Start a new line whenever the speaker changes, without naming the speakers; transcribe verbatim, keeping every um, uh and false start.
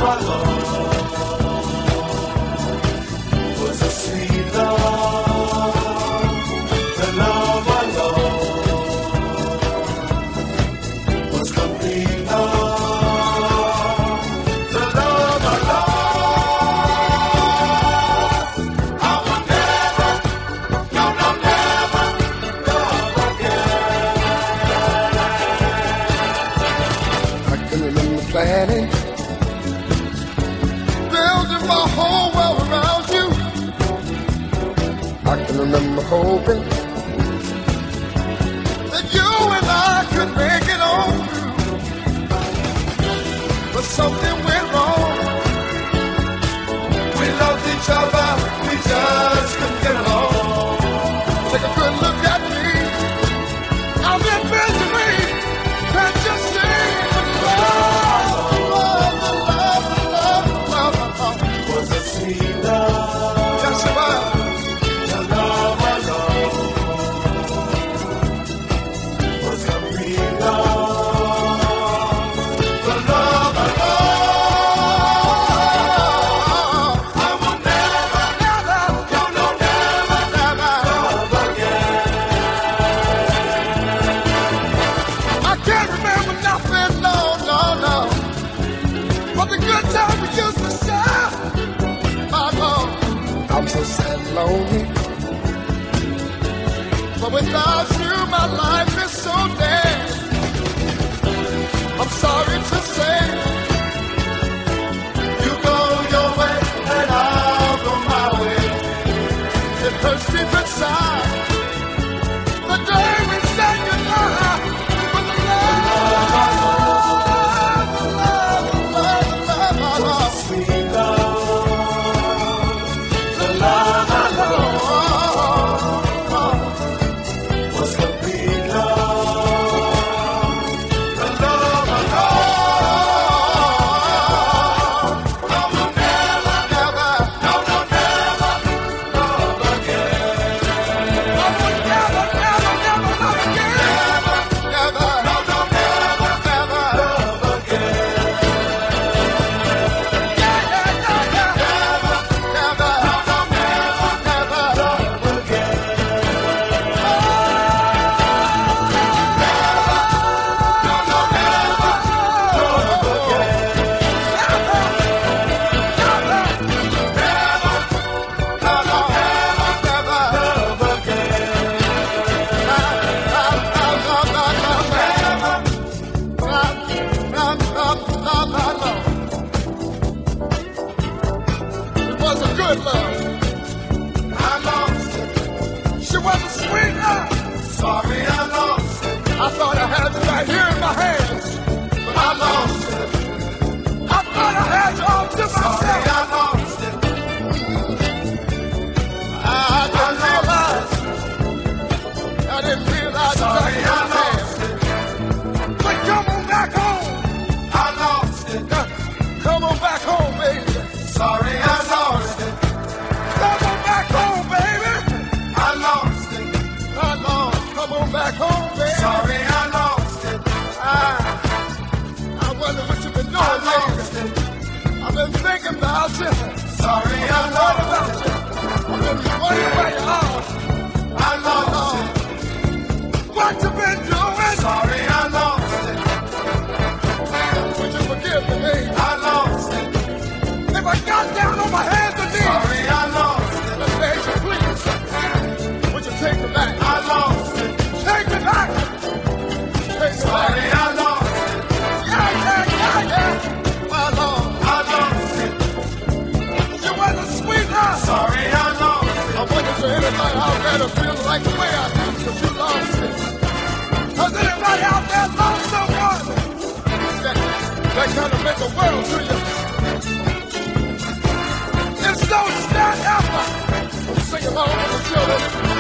Planning, building my whole world around you. I can remember hoping that you and I could make it on through, but something went wrong. We loved each other, we just couldn't get along. Take a good look at me, I'm in misery. Can't you see the love? I'm so sad and lonely, but without you my life is so dead. I'm sorry to say, you go your way and I'll go my way. It hurts deep inside the day we say goodbye, but the love, the love, the love, the love, the love, sweet love. Love, I know, was complete love. The love I know, I will never, never, no, no, never love again. I will never, never, never love again. Never, never, no, no, never, never love again. Yeah, yeah, yeah, yeah. Never, never. Sorry, I lost it. I thought I had you right here in my hands, but I lost it. I thought I had you all to myself. Sorry, I lost it. I didn't realize. I didn't realize. Sorry, I lost it. But come on back home. I lost it. Come on back home, baby. Sorry, I lost it. Come on back home, baby. I lost it. I lost. Come on back home, baby. Sorry, I lost it. I, I wonder what you've been doing, I lost it. I've been thinking about you. Sorry, I lost about you. I've been wondering where you are. I lost it. What you been doing? Sorry, I lost it. Would you forgive me, baby? I lost it. If I got down on my hands and knees. Sorry, I lost it. Let's beg you, please. Would you take me back? I lost it. Take me back. Take me Sorry, back. I lost it. Yeah, yeah, yeah, yeah. My Lord, I lost it. You were the sweet love. Sorry, I lost it. I wonder if anybody out there that feels like the way I do because you lost it. Has anybody out there lost someone? That, that kind of meant the world to you. It's Don't Stand Ever. Sing along with the children.